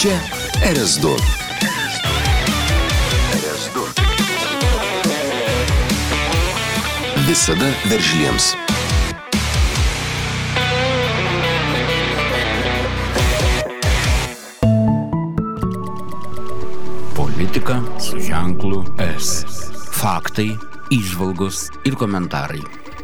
Čia RS2. Visada veržliems. Politika su ženklu S. Faktai, įžvalgos ir komentarai.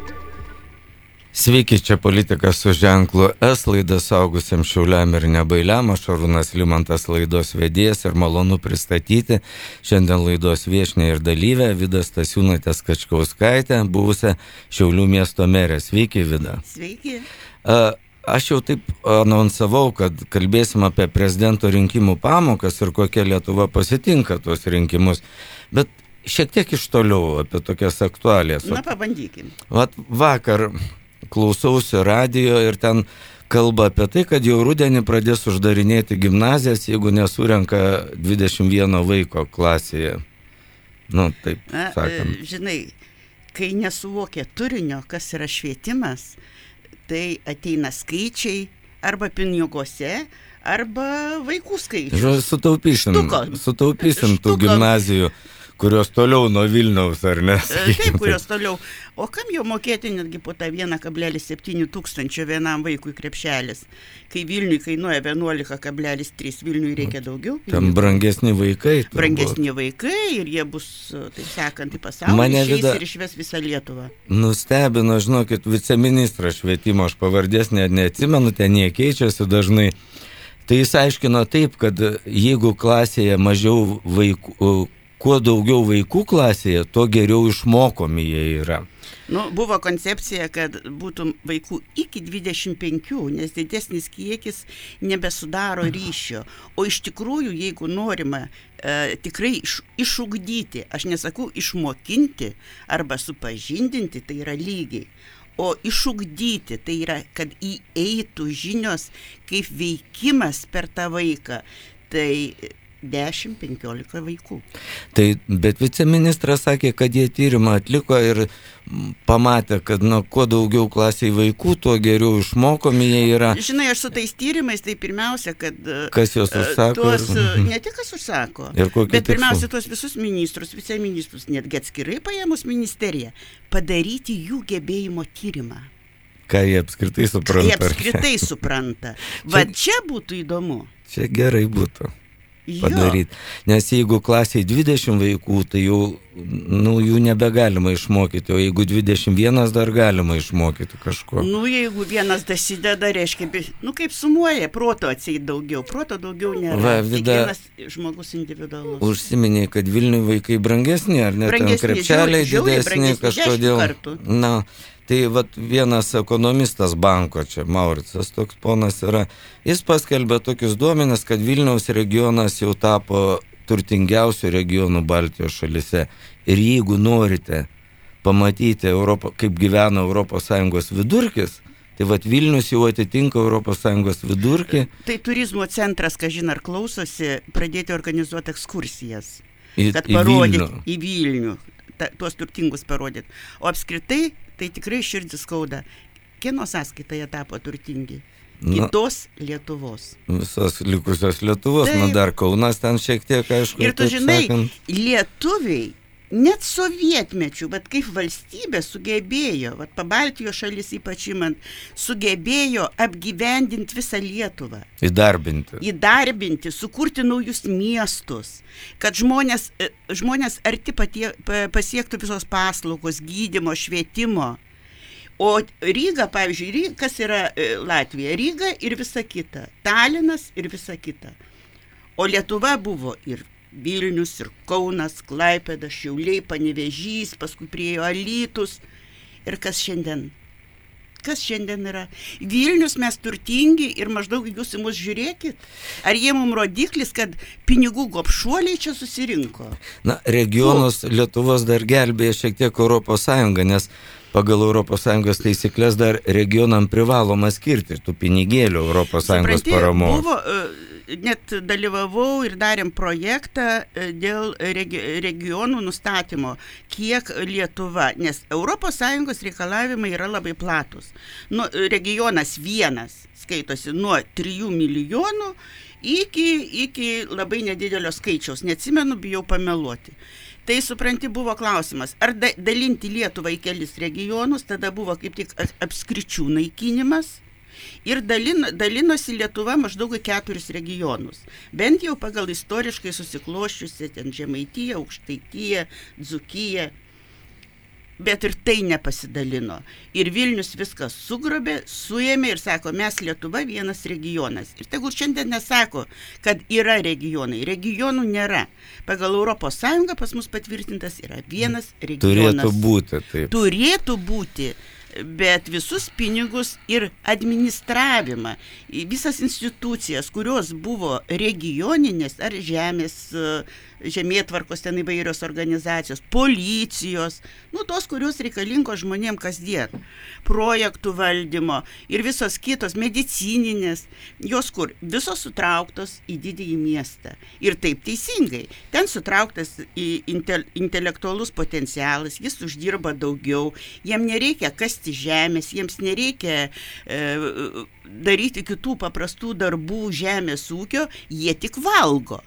Sveiki, čia Politika su ženklu S, laida suaugusiam šiauliam ir nebailiam. Aš Šarūnas Limantas, laidos vedėjas, ir malonu pristatyti šiandien laidos viešnią ir dalyvę Vidą Stasiūnaitę Skačkauskaitę, buvusią Šiaulių miesto merę. Sveiki, Vida. Sveiki. Aš jau taip anonsavau, kad kalbėsim apie prezidento rinkimų pamokas ir kokia Lietuva pasitinka tuos rinkimus, bet šiek tiek iš toliau apie tokias aktualijas. Na, pabandykim. Vakar klausausi radijo ir ten kalba apie tai, kad jau rudenį pradės uždarinėti gimnazijas, jeigu nesurenka 21 vaiko klasėje. Taip sakant. Žinai, kai nesuvokia turinio, kas yra švietimas, tai ateina skaičiai arba pinigose, arba vaikų skaičius. Sutaupysim tų gimnazijų, kurios toliau nuo Vilniaus, ar ne? Taip, kurios toliau. O kam jau mokėti netgi po tą 1,7 tūkstančio vienam vaikui krepšelis, kai Vilniui kainuoja 11,3, Vilniui reikia daugiau. Tam brangesni vaikai. Brangesni vaikai ir jie bus, taip sakant, į pasaulį išeis ir išves visą Lietuvą. Nustebino, žinokit, viceministras švietimo, aš pavardės neatsimenu, ten jie keičiasi dažnai. Tai jis aiškino taip, kad jeigu klasėje mažiau vaikų, kuo daugiau vaikų klasėje, tuo geriau išmokomi jie yra. Buvo koncepcija, kad būtų vaikų iki 25, nes didesnis kiekis nebesudaro ryšio. O iš tikrųjų, jeigu norima tikrai išugdyti, aš nesakau išmokinti arba supažindinti, tai yra lygiai. O išugdyti, tai yra, kad įeitų žinios kaip veikimas per tą vaiką, tai 10-15 vaikų. Bet viceministras sakė, kad jie tyrimą atliko ir pamatė, kad kuo daugiau klasėje vaikų, tuo geriau išmokomi jie yra. Žinai, aš su tais tyrimais, tai pirmiausia, kad kas juos užsako? Ne tik kas užsako, bet pirmiausia tuos visus ministrus, viceministrus, netgi atskirai paėmus ministeriją, padaryti jų gebėjimo tyrimą. Ką jie apskritai supranta. Va čia būtų įdomu. Čia gerai būtų padaryti. Nes jeigu klasėje 20 vaikų, tai jau jų nebegalima išmokyti, o jeigu 21 dar galima išmokyti kažko. Jeigu vienas dasideda, reiškia, kaip sumuoja, proto atseit daugiau. Proto daugiau nėra. Kiekvienas žmogus individualus. Užsiminė, kad Vilniui vaikai brangesni, ar ne? Ten krepšeliai didesni kažkodėl. Tai vienas ekonomistas banko, čia Mauricas toks ponas yra, jis paskelbė tokius duomenis, kad Vilniaus regionas jau tapo turtingiausių regionų Baltijos šalyse. Ir jeigu norite pamatyti kaip gyvena ES vidurkis, tai Vilnius jau atitinka ES vidurkį. Tai turizmo centras, kažin ar klausosi, pradėti organizuoti ekskursijas. Kad parodyti į Vilnių, tuos turtingus parodyti. O apskritai, tai tikrai širdis skauda. Kieno sąskaita jie tapo turtingi? Kitos Lietuvos. Visos likusios Lietuvos, dar Kaunas ten šiek tiek, aišku. Ir tu žinai, lietuviai, net sovietmečių, bet kaip valstybė sugebėjo, Pabaltijos šalis ypač imant, sugebėjo apgyvendinti visą Lietuvą. Įdarbinti, sukurti naujus miestus, kad žmonės arti pasiektų visos paslaugos, gydymo, švietimo. O Ryga, pavyzdžiui, kas yra Latvija? Ryga ir visa kita. Talinas ir visa kita. O Lietuva buvo ir Vilnius, ir Kaunas, Klaipėda, Šiauliai, Panevėžys, paskui priėjo Alytus. Ir kas šiandien? Kas šiandien yra? Vilnius mes turtingi ir maždaug jūs į mus žiūrėkit. Ar jie mums rodiklis, kad pinigų gobšuoliai čia susirinko? Regionus Lietuvos dar gelbėja šiek tiek ES, nes pagal ES taisyklės dar regionam privaloma skirti tų pinigėlių ES paramos. Buvo, net dalyvavau ir darėm projektą dėl regionų nustatymo, kiek Lietuva, nes ES reikalavimai yra labai platus. Regionas vienas skaitosi nuo 3 milijonų iki labai nedidelio skaičiaus, neatsimenu, bijau pameluoti. Tai, supranti, buvo klausimas, ar dalinti Lietuvą į kelis regionus, tada buvo kaip tik apskričių naikinimas ir dalinosi Lietuva maždaug į 4 regionus. Bent jau pagal istoriškai susikloščiusi ten Žemaitija, Aukštaitija, Dzūkija. Bet ir tai nepasidalino. Ir Vilnius viskas sugrobė, suėmė ir sako, mes Lietuva vienas regionas. Ir tegul šiandien nesako, kad yra regionai. Regionų nėra. Pagal ES pas mus patvirtintas yra vienas regionas. Turėtų būti, taip. Turėtų būti, bet visus pinigus ir administravimą, visas institucijas, kurios buvo regioninės ar žemėtvarkos ten įvairios organizacijos, policijos, tos, kurios reikalingos žmonėm kasdien, projektų valdymo ir visos kitos medicininės, jos kur? Visos sutrauktos į didįjį miestą. Ir taip teisingai. Ten sutrauktas į intelektualus potencialas, jis uždirba daugiau, jiem nereikia kasti žemės, jiems nereikia daryti kitų paprastų darbų žemės ūkio, jie tik valgo.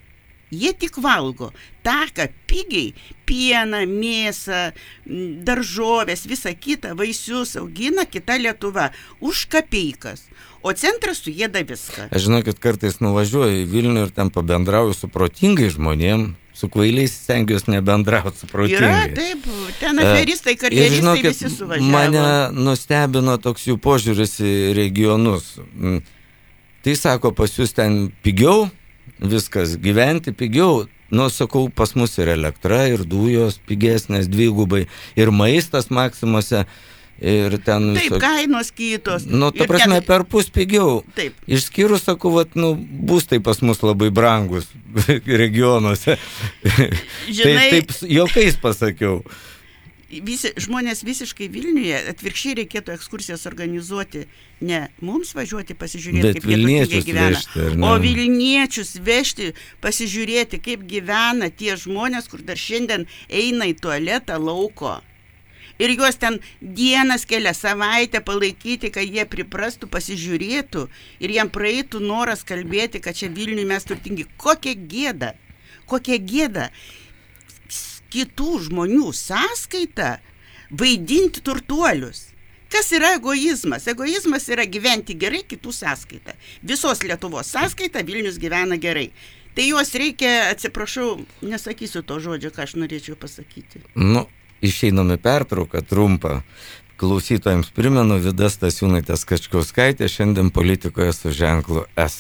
Taka pigiai, pieną, mėsą, daržovės, visą kitą, vaisius augina kita Lietuva už kapeikas, o centras suėda viską. Aš žinau, kad kartais nuvažiuoju į Vilnių ir ten pabendrauju su protingai žmonėm, su kvailiais stengiuosi nebendrauti su protingai. Yra, taip, ten aferistai, karjeristai, žinokit, visi suvažiavo. Mane nustebino toks jų požiūris į regionus. Tai sako, pas jūs ten pigiau, viskas gyventi pigiau. Sakau, pas mus ir elektra, ir dujos pigesnės dvigubai, ir maistas Maksimose, ir ten... Taip, kainos kitos. Ta prasme, perpus pigiau. Taip. Išskyrus, sakau, būstai pas mus labai brangus regionuose. Žinai, taip juokais pasakiau. Žmonės visiškai Vilniuje, atvirkščiai reikėtų ekskursijas organizuoti, ne mums važiuoti pasižiūrėti, kaip jie gyvena, vežti, o Vilniečius vežti, pasižiūrėti, kaip gyvena tie žmonės, kur dar šiandien eina į tualetą lauko. Ir juos ten dienas, kelias savaitę palaikyti, kad jie priprastų, pasižiūrėtų ir jiem praeitų noras kalbėti, kad čia Vilniuje mes turtingi. Kokia gėda. Kitų žmonių sąskaita vaidinti turtuolius. Kas yra egoizmas? Egoizmas yra gyventi gerai kitų sąskaita. Visos Lietuvos sąskaita Vilnius gyvena gerai. Tai juos reikia, atsiprašau, nesakysiu to žodžio, ką aš norėčiau pasakyti. Išeiname pertrauką trumpą. Klausytojams primenu, Vida Stasiūnaitė Skačkauskaitė, šiandien politikoje su ženklu S.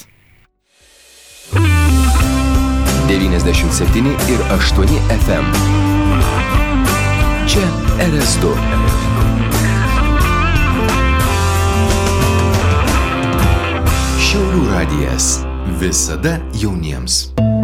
97 ir 8 FM. Čia RS2. Šiaulių radijas. Visada jauniems.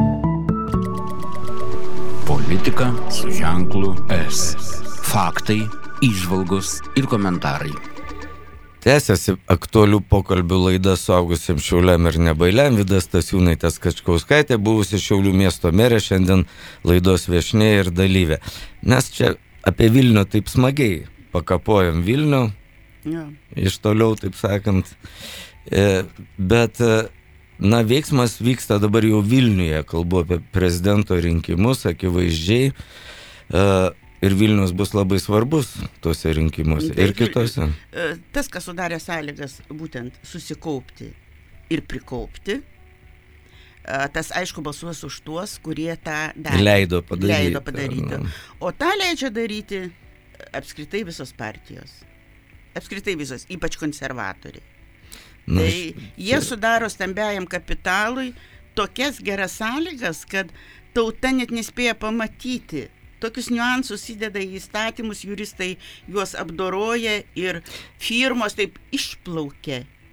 Politika su ženklu S. Faktai, įžvalgos ir komentarai. Tęsiasi aktualių pokalbių laida suaugusiems Šiauliam ir nebailiam. Vida Stasiūnaitė Skačkauskaitė, buvusi Šiaulių miesto merė, šiandien laidos viešnia ir dalyvė. Mes čia apie Vilnių taip smagiai pakapojam Vilnių, iš toliau, taip sakant. Bet, veiksmas vyksta dabar jau Vilniuje, kalbu apie prezidento rinkimus, akivaizdžiai. Ir Vilnius bus labai svarbus tuose rinkimuose ir kitose. Tas, kas sudarė sąlygas būtent susikaupti ir prikaupti, tas aišku balsuos už tuos, kurie tą leido padaryti. O tą leidžia daryti apskritai visos partijos. Apskritai visos, ypač konservatoriai. Tai jie sudaro stambiajam kapitalui tokias geras sąlygas, kad tauta net nespėja pamatyti. Tokius niuansus įdeda į įstatymus, juristai juos apdoroja ir firmos taip išplaukia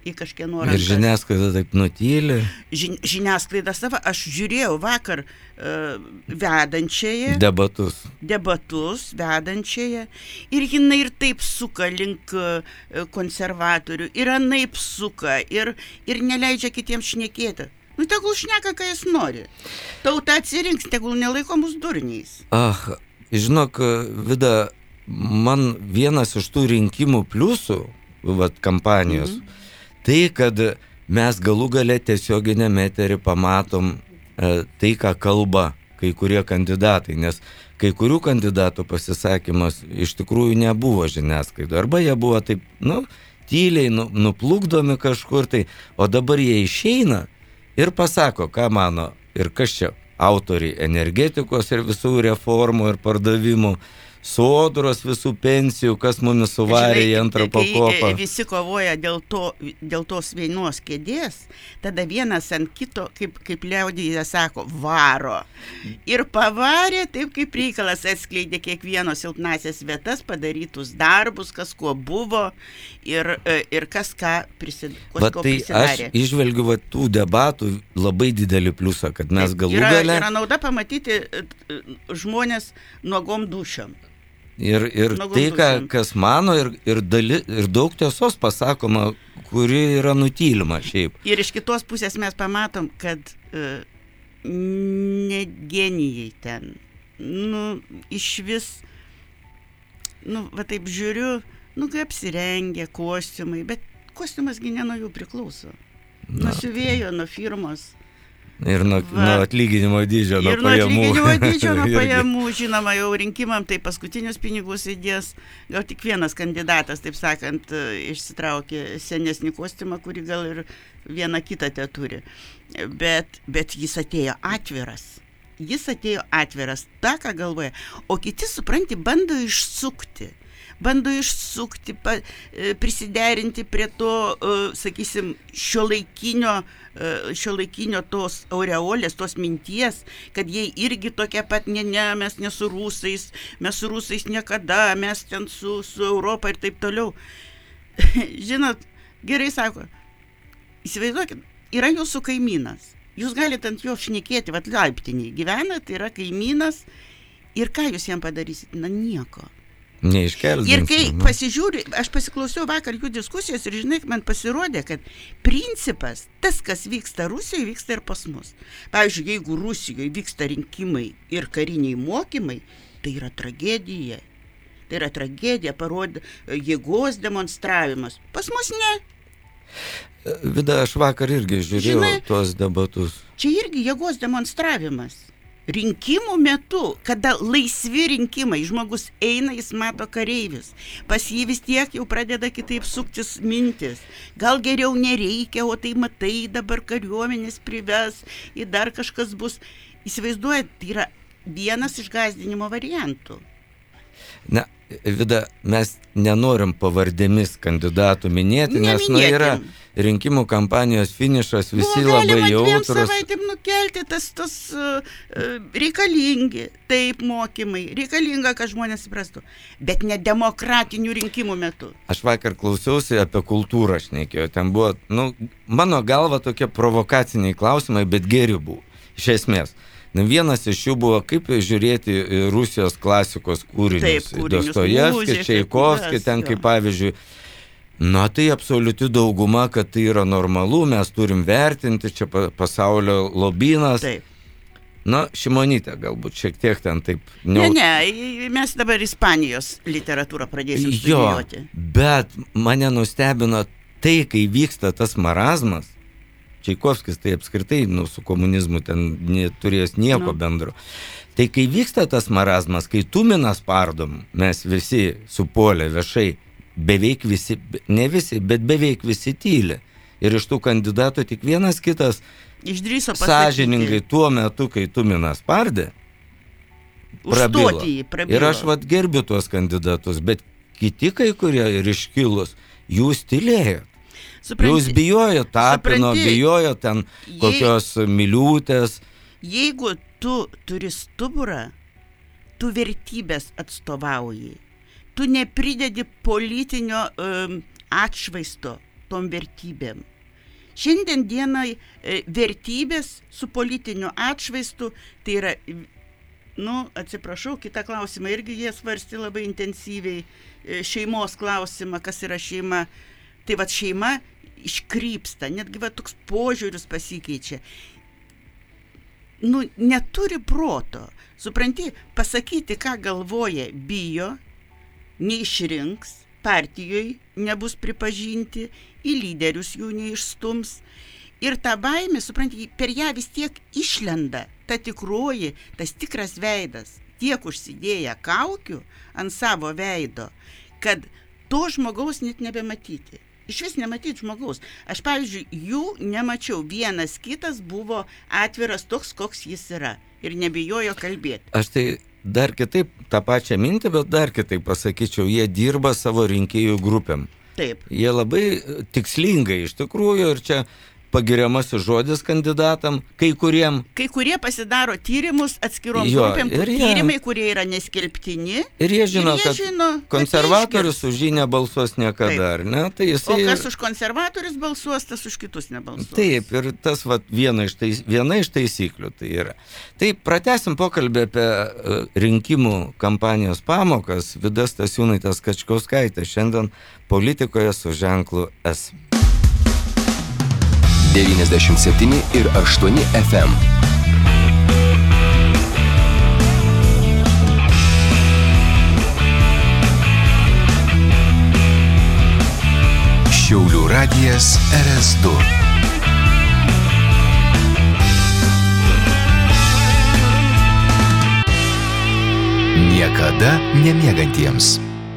į kažkieno rankas. Ir žiniasklaida taip nutyli. Žiniasklaida sava, aš žiūrėjau vakar vedančiąją. Debatus vedančiąją. Ir jinai ir taip suka link konservatorių, ir anaip suka, ir neleidžia kitiems šnekėti. Nu, tegul šneka, ką jis nori. Tauta atsirinks, tegul nelaiko mus durniais. Žinok, Vida, man vienas iš tų rinkimų pliusų, kampanijos, tai, kad mes galų gale tiesioginėme etery pamatom tai, ką kalba kai kurie kandidatai, nes kai kurių kandidatų pasisakymas iš tikrųjų nebuvo žiniasklaidoje, arba jie buvo taip, tyliai nuplukdomi kažkur tai, o dabar jie išeina ir pasako, ką mano ir kas čia autoriai energetikos ir visų reformų ir pardavimų, sodros visų pensijų, kas mumis suvarė į antrą pakopą. Visi kovoja dėl tos vienos kėdės, tada vienas ant kito, kaip liaudyje sako, varo. Ir pavarė taip, kaip reikalas, atskleidė kiekvieno silpnasias vietas, padarytus darbus, kas kuo buvo ir kas ką prisidarė. Aš išvelgiu tų debatų labai didelį pliusą, kad mes galų gale... Yra nauda pamatyti žmonės nuogom dušiom. Ir tai, kas mano, ir daug tiesos pasakoma, kuri yra nutylima šiaip. Ir iš kitos pusės mes pamatom, kad ne genijai ten. Iš vis, va taip žiūriu, kai apsirengė kostiumai, bet kostiumasgi ne nuo jų priklauso. Nuo siuvėjo, nuo firmos. Ir nuo atlyginimo dydžio, nuo pajamų. Ir nuo atlyginimo dydžio, nuo pajamų, žinoma, jau rinkimam tai paskutinius pinigus įdės. Gal tik vienas kandidatas, taip sakant, išsitraukė senesnį kostiumą, kurį gal ir vieną kitą te turi. Bet jis atėjo atviras. Ta, ką galvoja. O kiti, supranti, bando išsukti, prisiderinti prie to, sakysim, šiuolaikinio tos aureolės, tos minties, kad jie irgi tokie pat, mes ne su rusais niekada, mes ten su Europa ir taip toliau. Žinot, gerai sako, įsivaizduokit, yra jūsų kaimynas, jūs galite ant jo šnekėti, laiptinėje gyvena, tai yra kaimynas, ir ką jūs jam padarysit? Nieko. Neiškeldinsim. Ir kai pasižiūri, aš pasiklausiau vakar jų diskusijos ir žinai, man pasirodė, kad principas, tas, kas vyksta Rusijoje, vyksta ir pas mus. Pavyzdžiui, jeigu Rusijoje vyksta rinkimai ir kariniai mokymai, tai yra tragedija. Parodė jėgos demonstravimas. Pas mus ne. Vida, aš vakar irgi žiūrėjau tuos debatus. Čia irgi jėgos demonstravimas. Rinkimų metu, kada laisvi rinkimai, žmogus eina, jis mato kareivius, pas jį vis tiek jau pradeda kitaip suktis mintis, gal geriau nereikia, o tai matai, dabar kariuomenės prives, ir dar kažkas bus. Įsivaizduojat, tai yra vienas iš gąsdinimo variantų. Na, Vida, mes nenorim pavardėmis kandidatų minėti, nes yra rinkimų kampanijos finišas, visi labai jautrus. Galima 2 savaitėm nukelti, tas reikalingi, taip mokymai, reikalinga, kad žmonės suprastų, bet ne demokratinių rinkimų metu. Aš vakar klausiausi apie kultūrą, šnekėjau, ten buvo, mano galva tokie provokaciniai klausimai, bet geri buvo, iš esmės. Vienas iš jų buvo, kaip žiūrėti Rusijos klasikos kūrinius, Dostojevskį, Čaikovskį, ten kaip pavyzdžiui. Tai absoliuti dauguma, kad tai yra normalu, mes turim vertinti, čia pasaulio lobynas. Taip. Šimonytė galbūt šiek tiek ten taip... Ne, mes dabar Ispanijos literatūrą pradėsim studijuoti. Bet mane nustebino tai, kai vyksta tas marazmas. Čaikovskis tai apskritai su komunizmu ten neturės nieko bendro. Tai kai vyksta tas marazmas, kai Tuminą spardom, mes visi supuolę viešai, beveik visi, ne visi, bet beveik visi tyli. Ir iš tų kandidatų tik vienas kitas išdrįso sąžiningai tuo metu, kai Tuminą spardė, prabilo. Ir aš gerbiu tuos kandidatus, bet kiti kai kurie ir iškilus, jūs tylėjot. Jūs bijojo Tapino, bijojo ten kokios Miliūtės. Jeigu tu turi stuburą, tu vertybės atstovauji. Tu nepridedi politinio atšvaisto tom vertybėm. Šiandien dienai vertybės su politiniu atšvaistu, tai yra, atsiprašau, kitą klausimą irgi jie svarstė labai intensyviai, šeimos klausimą, kas yra šeima. Tai vat šeima iškrypsta, netgi toks požiūris pasikeičia. Neturi proto. Supranti, pasakyti, ką galvoja, bijo, neišrinks, partijoje nebus pripažinti, į lyderius jų neišstums. Ir ta baimė, supranti, per ją vis tiek išlenda ta tikroji, tas tikras veidas, tiek užsidėję kaukių ant savo veido, kad to žmogaus net nebematyti. Iš vis nematyti žmogaus. Aš, pavyzdžiui, jų nemačiau. Vienas kitas buvo atviras toks, koks jis yra. Ir nebijojo kalbėti. Aš tai dar kitaip tą pačią mintį, bet dar kitaip pasakyčiau, jie dirba savo rinkėjų grupėm. Taip. Jie labai tikslingai iš tikrųjų, ir čia pagiriamasis žodis kandidatam, kai kuriem. Kai kurie pasidaro tyrimus atskirom grupėm, tyrimai, kurie yra neskelbtini. Ir jie žino, kad konservatorius už jį nebalsuos niekada, ar ne? Tai o kas už konservatorius balsuos, tas už kitus nebalsuos. Taip, ir tas viena iš taisyklių tai yra. Tai pratęsim pokalbį apie rinkimų kampanijos pamokas. Vida Stasiūnaitė Skačkauskaitė šiandien politikoje su ženklu S. 97 ir 8 FM. Šiaulių radijas RS2. Niekada nemiegantiems.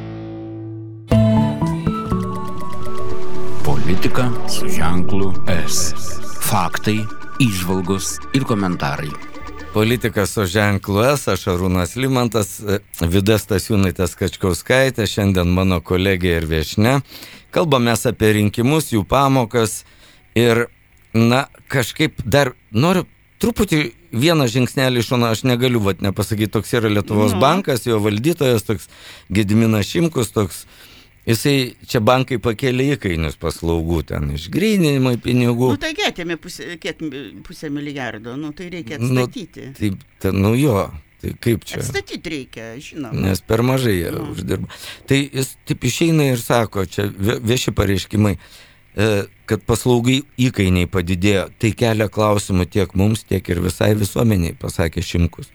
Politika su ženklu S. Faktai, įžvalgos ir komentarai. Politika su ženklu S, aš Arūnas Limantas, Vida Stasiūnaitė Skačkauskaitė, šiandien mano kolegė ir viešnia. Kalbamės apie rinkimus, jų pamokas ir, kažkaip dar noriu truputį vieną žingsnelį iš šono, aš negaliu nepasakyti, toks yra Lietuvos bankas, jo valdytojas, toks Gediminas Šimkus, toks. Jisai čia bankai pakėlė įkainius paslaugų, ten išgryninimai pinigų. Tai atėmė pusę milijardo, tai reikia atstatyti. Tai kaip čia? Atstatyti reikia, žinoma. Nes per mažai jie uždirba. Tai jis taip išeina ir sako, čia vieši pareiškimai, kad paslaugai įkainiai padidėjo. Tai kelia klausimų tiek mums, tiek ir visai visuomeniai, pasakė Šimkus.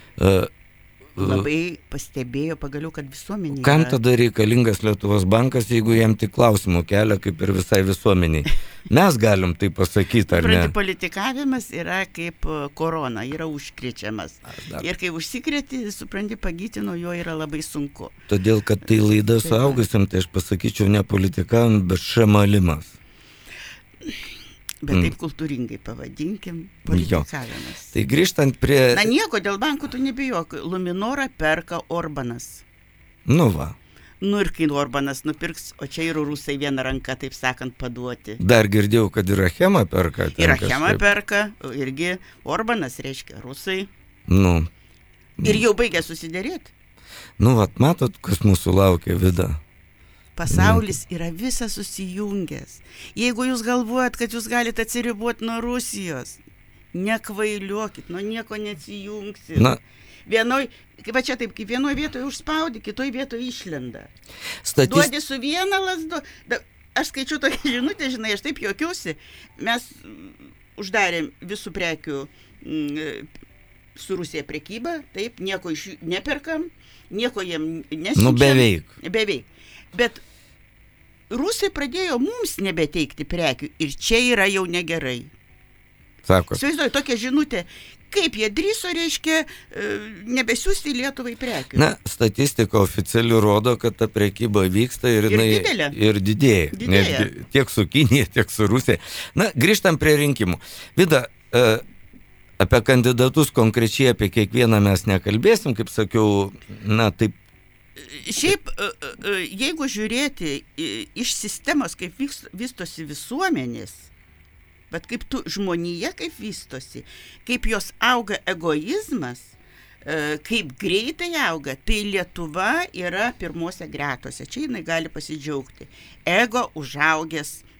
Labai pastebėjo pagaliau, kad visuomeniai. Kam tada reikalingas Lietuvos bankas, jeigu jam tik klausimų kelia, kaip ir visai visuomeniai? Mes galim tai pasakyti, ar ne? Politikavimas yra kaip korona, yra užkrečiamas. Ir kai užsikrėti, supranti, pagyti nuo jo yra labai sunku. Todėl, kad tai laida suaugusiam, tai aš pasakyčiau ne politikavimas, bet šamalimas. Bet taip kultūringai pavadinkim, politikavimas. Tai grįžtant prie... Nieko, dėl bankų tu nebijok. Luminorą perka Orbanas. Ir kai Orbanas nupirks, o čia ir rusai vieną ranką, taip sakant, paduoti. Dar girdėjau, kad ir Achema perka. Ir Achema perka, irgi Orbanas reiškia rusai. Ir jau baigė susiderėti. Matot, kas mūsų laukia, Vida. Pasaulis yra visas susijungęs. Jeigu jūs galvojat, kad jūs galite atsiriboti nuo Rusijos, nekvailiuokit, nuo nieko neatsijungsit. Čia taip, kaip vienoje vietoje užspaudi, kitoje vietoje išlenda. Duodi su viena lazdu. Aš skaičiu tokią žinutę, aš taip juokiausi. Mes uždarėm visų prekių su Rusija prekybą, taip, nieko iš jų neperkam, nieko jiem nesiunčiam. Beveik. Bet rusai pradėjo mums nebeteikti prekių ir čia yra jau negerai. Įsivaizduoju, tokia žinutė, kaip jie drįso, reiškia, nebesiųsti Lietuvai prekių. Statistika oficiali rodo, kad ta prekyba vyksta ir didėja. Tiek su Kinija, tiek su Rusija. Grįžtam prie rinkimų. Vida, apie kandidatus konkrečiai, apie kiekvieną mes nekalbėsim, kaip sakiau, taip. Šiaip, jeigu žiūrėti iš sistemos, kaip vystosi visuomenės, bet kaip žmonija kaip vystosi, kaip jos auga egoizmas, kaip greitai auga, tai Lietuva yra pirmose gretose. Čia jinai gali pasidžiaugti. Ego užaugęs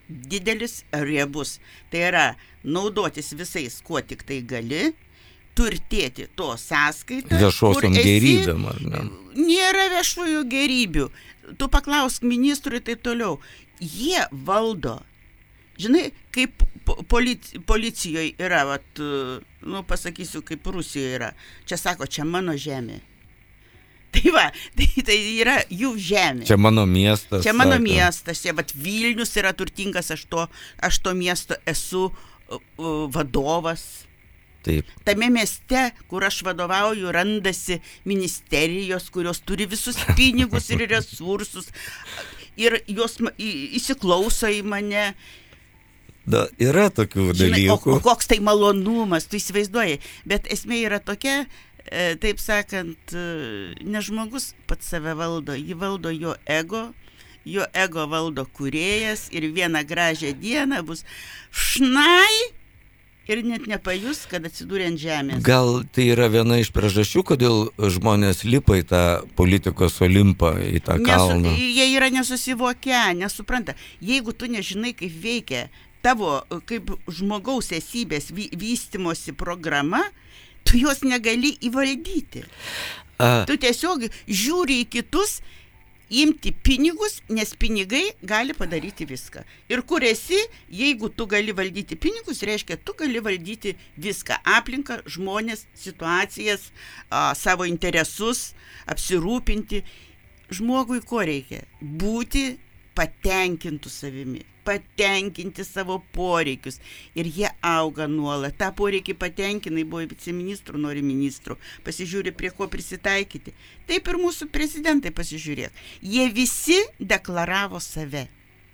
didelis, riebus. Tai yra naudotis visais, kuo tik tai gali, turtėti to sąskaitą. Viešosiom gerybėm, ar ne? Nėra viešųjų gerybių. Tu paklausk ministrui ir taip toliau. Jie valdo. Žinai, kaip policijoje yra, pasakysiu, kaip Rusijoje yra. Čia sako, čia mano žemė. Tai va, tai yra jų žemė. Čia mano miestas. Čia mano miestas. Čia, Vilnius yra turtingas, aš to miesto esu vadovas. Taip. Tame mieste, kur aš vadovauju, randasi ministerijos, kurios turi visus pinigus ir resursus. Ir jos įsiklauso į mane. Da, yra tokių dalykų. O koks tai malonumas, tu įsivaizduoji. Bet esmė yra tokia, taip sakant, ne žmogus pats save valdo, jį valdo jo ego valdo kūrėjas ir vieną gražią dieną bus šnai ir net nepajus, kad atsidūrė ant žemės. Gal tai yra viena iš priežasčių, kodėl žmonės lipa į tą politikos olimpą, į tą kalną? Jie yra nesusivokę, nesupranta. Jeigu tu nežinai, kaip veikia tavo, kaip žmogaus esybės vystymosi programa, tu jos negali įvaldyti. Tu tiesiog žiūri į kitus, imti pinigus, nes pinigai gali padaryti viską. Ir kur esi, jeigu tu gali valdyti pinigus, reiškia, tu gali valdyti viską. Aplinką, žmonės, situacijas, savo interesus, apsirūpinti. Žmogui ko reikia? Būti patenkintų savimi, patenkinti savo poreikius. Ir jie auga nuolat. Ta poreikį patenkinai, buvo viceministrų, nori ministrų. Pasižiūri, prie ko prisitaikyti. Taip ir mūsų prezidentai pasižiūrėk. Jie visi deklaravo save.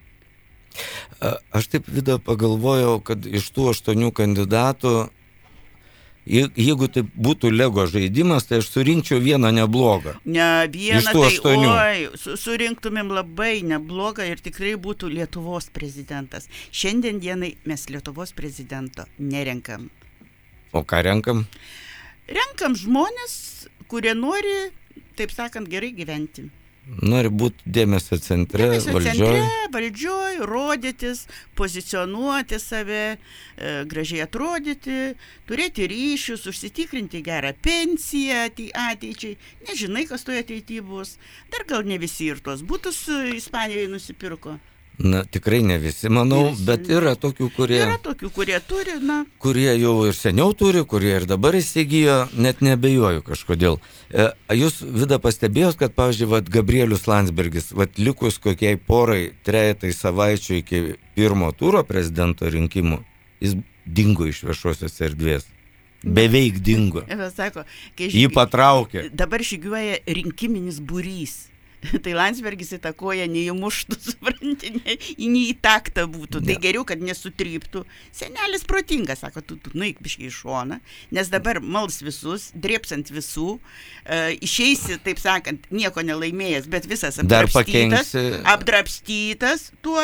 Aš taip, Vida, pagalvojau, kad iš tų 8 kandidatų, jeigu tai būtų Lego žaidimas, tai aš surinkčiau vieną neblogą. Ne vieną, tai surinktumėm labai neblogą ir tikrai būtų Lietuvos prezidentas. Šiandien dienai mes Lietuvos prezidento nerenkam. O ką renkam? Renkam žmonės, kurie nori, taip sakant, gerai gyventi. Nori būti dėmesio centre, valdžioj, rodytis, pozicionuoti save, gražiai atrodyti, turėti ryšius, užsitikrinti gerą pensiją ateičiai. Nežinai, kas toje ateityje bus. Dar gal ne visi ir tos butus Ispanijoje nusipirko. Na, tikrai ne visi, manau, bet yra tokių, kurie... Yra tokių, kurie turi, na... Kurie jau ir seniau turi, kurie ir dabar įsigijo, net nebejoju kažkodėl. Jūs, Vida, pastebėjot, kad, pavyzdžiui, Gabrielius Landsbergis, likus kokiai porai, trejetai savaičių iki pirmo turo prezidento rinkimų, jis dingo iš viešosios erdvės. Beveik dingo. Sako, jį patraukė. Dabar žygiuoja rinkiminis būrys. Tai Landsbergis įtakoja neįmuštų, supranti, ne į taktą būtų. Tai geriau, kad nesutryptų. Senelis protingas, sako, tu nueik biškai į šoną, nes dabar mals visus, drėps ant visų, išeisi, taip sakant, nieko nelaimėjęs, bet visas apdrapstytas tuo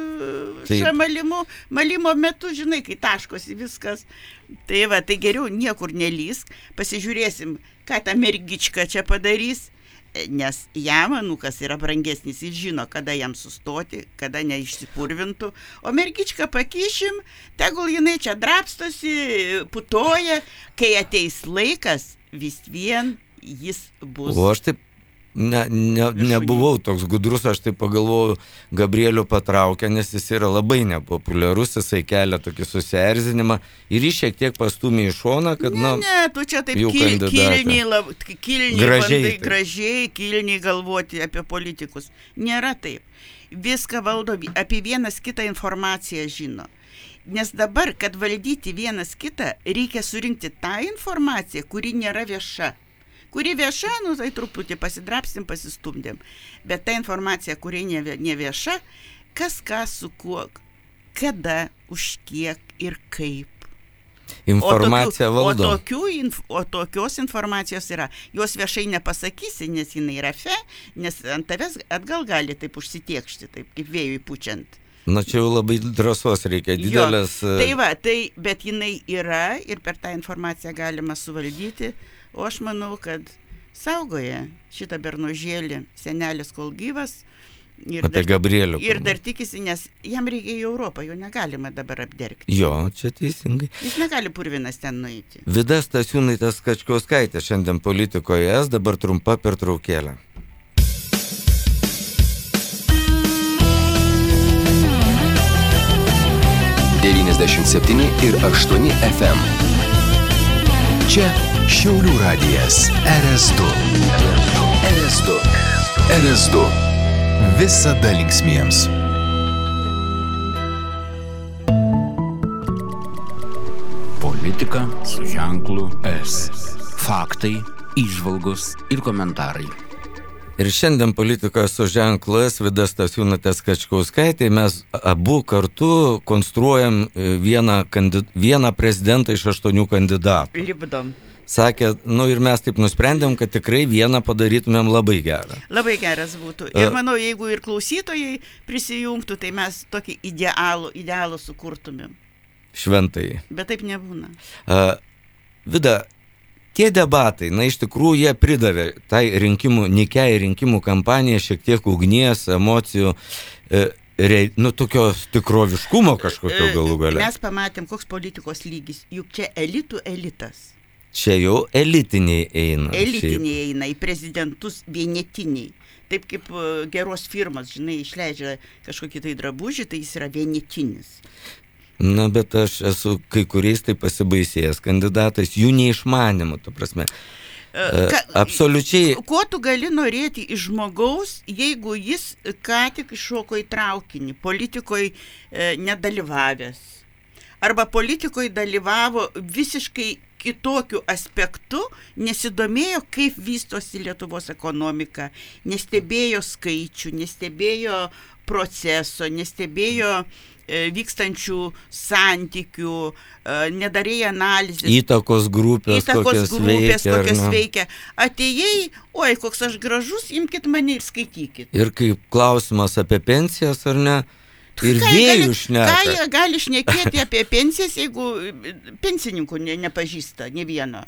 malimo metu, žinai, kai taškosi viskas. Tai tai geriau niekur nelysk, pasižiūrėsim, ką ta mergička čia padarys. Nes jam anūkas yra brangesnis, jis žino, kada jam sustoti, kada neišsipurvintų, o mergičką pakišim, tegul jinai čia drapstosi, putoja, kai ateis laikas, vis vien jis bus. O aš taip nebuvau toks gudrus, aš taip pagalvojau, Gabrielių patraukia, nes jis yra labai nepopuliarus, jisai kelia tokį susierzinimą ir jis šiek tiek pastūmė į šoną, kad, tu čia taip kilniai galvoti apie politikus. Nėra taip. Viską valdo, apie vienas kitą informaciją žino. Nes dabar, kad valdyti vienas kitą, reikia surinkti tą informaciją, kuri nėra vieša. Kuri vieša, tai truputį pasidrapsim, pasistumdėm. Bet ta informacija, kuri ne vieša, kas ką su kuo, kada, už kiek ir kaip. Informacija valdo. O tokios informacijos yra. Jos viešai nepasakysi, nes jinai yra nes ant tavęs atgal gali taip užsitiekšti, taip kaip vėjui pučiant. Na, čia jau labai drąsos reikia, didelės... Bet jinai yra ir per tą informaciją galima suvaldyti. O aš manau, kad saugoja šitą bernožėlį senelis kol gyvas, Apie Gabrielių. Ir dar tikisi, nes jam reikia į Europą, jo negalima dabar apdergti. Jo, čia teisingai. Jis negali purvinas ten nueiti. Vida Stasiūnaitė Skačkauskaitė šiandien politikoje, dabar trumpa pertraukėlė. ir 8 FM. Čia Šiaulių radijas RS2. RS2. Visada linksmiems. Politika su ženklu S. Faktai, įžvalgos ir komentarai. Ir šiandien politikoje su ženklu S Vida Stasiūnaitė Skačkauskaitė mes abu kartu konstruojam vieną prezidentą iš 8 kandidatų. Lipdom. Sakė, ir mes taip nusprendėm, kad tikrai vieną padarytumėm labai gerą. Labai geras būtų. Ir manau, jeigu ir klausytojai prisijungtų, tai mes tokį idealų sukurtumėm. Šventai. Bet taip nebūna. Vida, tie debatai, iš tikrųjų jie pridavė tai nikiai rinkimų kampanijai šiek tiek ugnies, emocijų, tokio tikroviškumo kažkokio galų gale. Mes pamatėm, koks politikos lygis, juk čia elitų elitas. Čia jau elitiniai eina. Elitiniai eina, į prezidentus vienetiniai. Taip kaip geros firmas, išleidžia kažkokį tai drabužį, tai jis yra vienetinis. Bet aš esu kai kuriais tai pasibaisėjęs kandidatais, jų neišmanimu, ta prasme. Absoliučiai. Ko tu gali norėti iš žmogaus, jeigu jis ką tik iššoko į traukinį, politikoje nedalyvavęs. Arba politikoje dalyvavo visiškai kitokiu aspektu, nesidomėjo, kaip vystosi Lietuvos ekonomika, nestebėjo skaičių, nestebėjo proceso, nestebėjo vykstančių santykių, nedarė analizės. Įtakos grupės kokios veikia. Atėjai, oi, koks aš gražus, imkit mane ir skaitykit. Ir kaip klausimas apie pensijas, ar ne? Ir vėjų šneka. Ką jie gali šnekėti apie pensijas, jeigu pensininkų nepažįsta, ne vieno?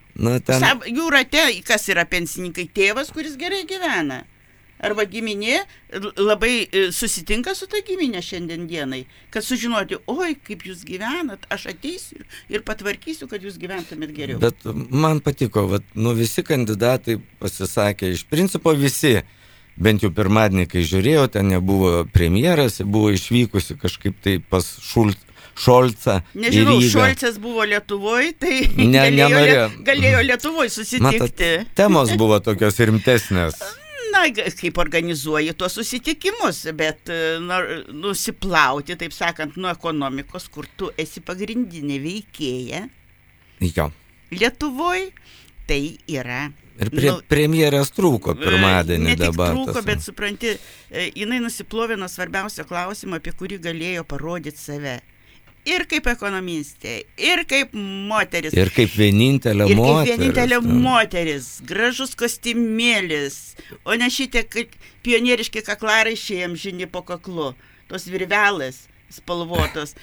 Jų rate, kas yra pensininkai? Tėvas, kuris gerai gyvena. Arba giminė labai susitinka su ta giminė šiandien dienai, kad sužinoti, oi, kaip jūs gyvenat, aš ateisiu ir patvarkysiu, kad jūs gyventumėt geriau. Bet man patiko, visi kandidatai pasisakė, iš principo visi. Bent jau pirmadienį, kai žiūrėjau, ten nebuvo premjeras, buvo išvykusi kažkaip tai pas Šolcą. Nežinau, Šolcas buvo Lietuvoje, tai galėjo Lietuvoje susitikti. Temos buvo tokios rimtesnės. Kaip organizuoji tuos susitikimus, bet nusiplauti, taip sakant, nuo ekonomikos, kur tu esi pagrindinė veikėja. Jo. Lietuvoje tai yra... Ir premjerės trūko pirmadienį debatas. Ne tik trūko, bet supranti, jinai nusiplovė nuo svarbiausio klausimo, apie kurį galėjo parodyti save. Ir kaip ekonomistė, ir kaip moteris. Ir kaip vienintelė moteris. Gražus kostiumėlis. O ne šitie pionieriški kaklaraiščiai amžini po kaklu. Tos virvelės spalvotos.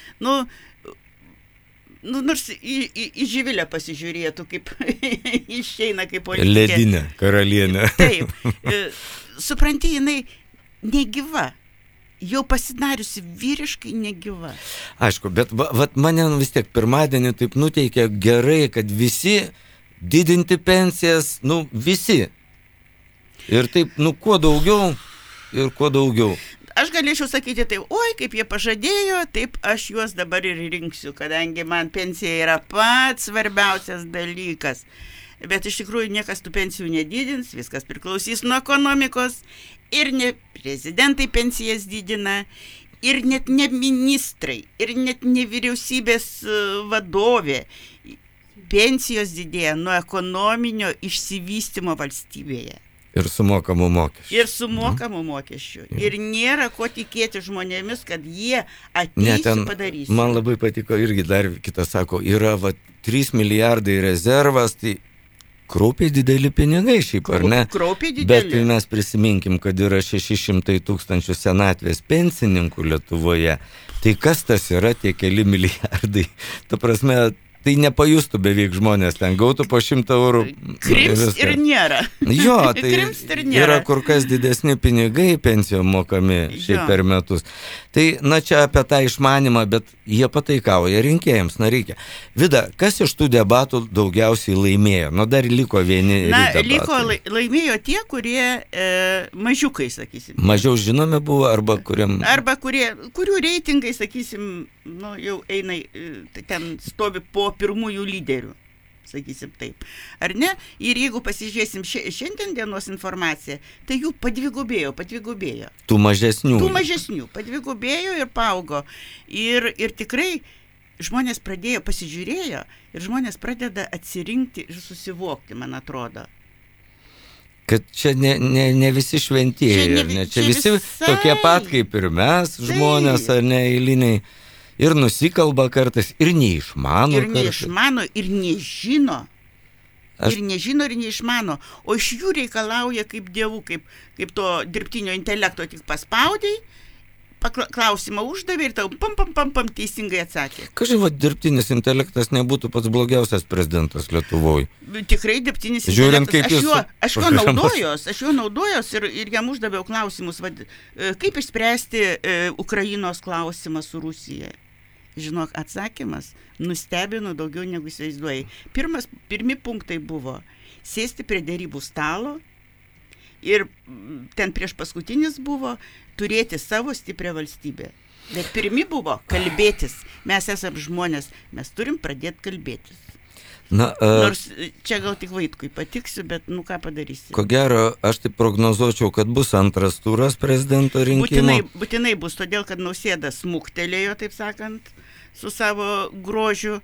Nors į Živilę pasižiūrėtų, kaip išeina kaip politikė. Ledinė karalienė. Taip. Supranti, jinai negyva. Jau pasidariusi vyriškai negyva. Aišku, bet mane vis tiek pirmadienį taip nuteikė gerai, kad visi didinti pensijas, visi. Ir taip, kuo daugiau ir kuo daugiau. Aš galėčiau sakyti taip, oi, kaip jie pažadėjo, taip aš juos dabar ir rinksiu, kadangi man pensija yra pats svarbiausias dalykas. Bet iš tikrųjų niekas tų pensijų nedidins, viskas priklausys nuo ekonomikos. Ir ne prezidentai pensijas didina, ir net ne ministrai, ir net ne vyriausybės vadovė. Pensijos didėja nuo ekonominio išsivystymo valstybėje. Ir sumokamų mokesčių. Ir nėra ko tikėti žmonėmis, kad jie ateis ir padarys. Man labai patiko irgi dar kitas sako, yra 3 milijardai rezervas, tai kraupiai dideli pinigai šiaip, ar ne? Kraupiai dideli. Bet kai mes prisiminkim, kad yra 600 000 senatvės pensininkų Lietuvoje, tai kas tas yra tie keli milijardai? Ta prasme, tai nepajustų beveik žmonės, ten gautų po 100 eurų. Krims ir nėra. Jo, tai yra kur kas didesni pinigai pensijom mokami šiaip per metus. Tai, čia apie tą išmanimą, bet jie pataikauja rinkėjams, reikia. Vida, kas iš tų debatų daugiausiai laimėjo? Dar liko vieni debatai. Laimėjo tie, kurie mažiukai, sakysim. Mažiau žinomi buvo, arba kurių reitingai, sakysim, jau eina, ten stovi po pirmųjų lyderių, sakysim taip. Ar ne? Ir jeigu pasižiūrėsim šiandien dienos informaciją, tai jų padvigubėjo. Tų mažesnių. Padvigubėjo ir paaugo. Ir tikrai žmonės pasižiūrėjo ir žmonės pradeda atsirinkti ir susivokti, man atrodo. Kad čia ne visi šventieji, čia visi tokie pat kaip ir mes, žmonės, ar ne eiliniai. Ir nusikalba kartais, ir neišmano. Ir nežino. Ir neišmano. O iš jų reikalauja kaip dievų, kaip to dirbtinio intelekto tik paspaudai, klausimą uždavė ir tau pam teisingai atsakė. Kažkai, dirbtinis intelektas nebūtų pats blogiausias prezidentas Lietuvoje. Tikrai dirbtinis intelektas. Aš jo naudojos ir jam uždaviau klausimus, kaip išspręsti Ukrainos klausimą su Rusija. Žinok, atsakymas nustebino daugiau negu įsivaizduoji. Pirmi punktai buvo sėsti prie derybų stalo ir ten prieš paskutinis buvo turėti savo stiprią valstybę. Bet pirmi buvo kalbėtis. Mes esam žmonės, mes turim pradėti kalbėtis. Nors čia gal tik Vaitkui patiksiu, bet ką padarysi. Ko gero, aš taip prognozuočiau, kad bus antras turas prezidento rinkimų. Būtinai bus, todėl kad Nausėda smuktelėjo, taip sakant, su savo grožiu.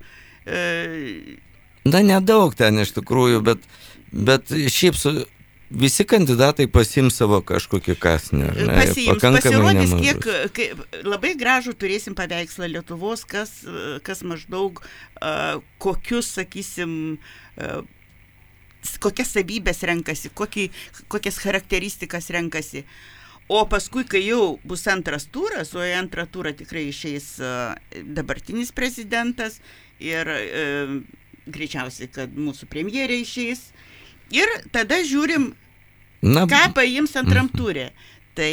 Nedaug ten iš tikrųjų, bet šiaip visi kandidatai pasiims savo kažkokį kasnį. Pasirodys, labai gražų turėsim paveikslą Lietuvos, kas maždaug kokius, sakysim, kokias savybės renkasi, kokias charakteristikas renkasi. O paskui, kai jau bus antras turas, o į antrą turą tikrai išeis dabartinis prezidentas ir greičiausiai, kad mūsų premjerė išeis. Ir tada žiūrim, ką paims antram turė. Tai,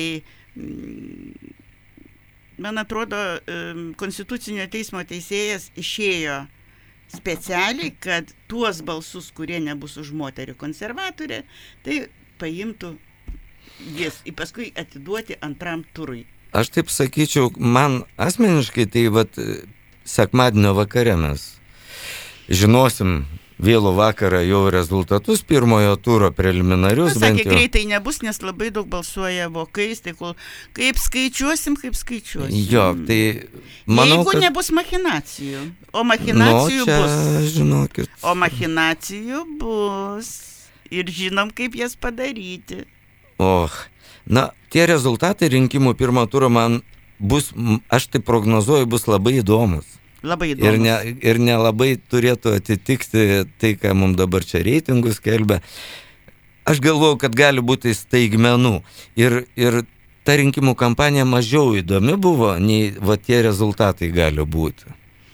man atrodo, Konstitucinio teismo teisėjas išėjo specialiai, kad tuos balsus, kurie nebus už moterį konservatorė, tai paimtų jis ir paskui atiduoti antram turui. Aš taip sakyčiau, man asmeniškai tai sekmadienio vakare mes žinosim vėlų vakarą jau rezultatus pirmojo turo preliminarius. Sakė, greitai nebus, nes labai daug balsuoja vokais, tai kaip skaičiuosim. Jo, tai manau, jeigu nebus machinacijų, o machinacijų bus. Žinokit. O machinacijų bus ir žinom, kaip jas padaryti. Tie rezultatai rinkimų pirmo turo man bus, aš tai prognozuoju, bus labai įdomus. Labai įdomus. Ir nelabai turėtų atitikti tai, ką mums dabar čia reitingus skelbia. Aš galvoju, kad gali būti staigmenų. Ir ta rinkimų kampanija mažiau įdomi buvo, nei tie rezultatai gali būti.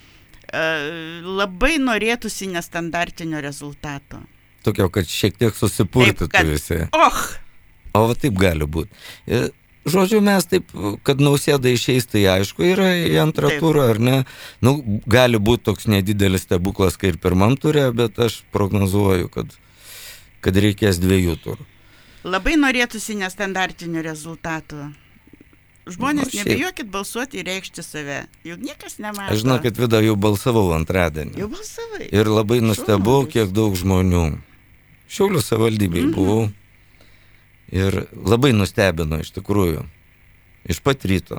Labai norėtųsi nestandartinio rezultato. Tokio, kad šiek tiek susipurtytų visi. O taip gali būti. Žodžiu, mes taip, kad Nausėda išeis, tai aišku yra į antrą turą, ar ne? Gali būti toks nedidelis stebuklas, kaip ir pirmam turė, bet aš prognozuoju, kad reikės 2 turų. Labai norėtųsi nestandartinio rezultato. Žmonės, nebijokit balsuoti ir reikšti save. Juk niekas nemato. Aš žinokit, Vida, jau balsavau antradienį. Jau balsavai. Ir labai nustebau, kiek daug žmonių. Šiaulių savivaldybėj buvau. Ir labai nustebino iš tikrųjų, iš pat ryto.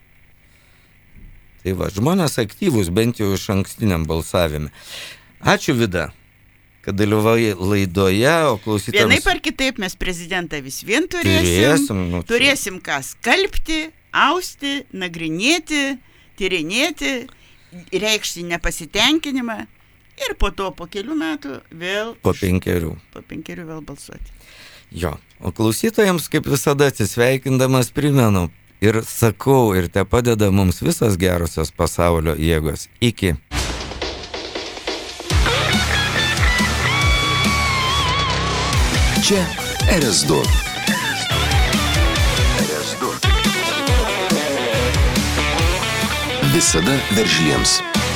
Tai žmonės aktyvūs, bent jau iš ankstiniam balsavime. Ačiū, Vida, kad dalyvauji laidoje, o klausytams... Vienaip ar kitaip mes prezidentą vis vien turėsim ką skalbti, austi, nagrinėti, tyrinėti, reikšti nepasitenkinimą ir po to po kelių metų vėl... Po 5 vėl balsuoti. Jo, o klausytojams, kaip visada atsisveikindamas, primenu ir sakau, ir te padeda mums visas gerosios pasaulio jėgos. Iki. Čia RS2. Visada veržliems.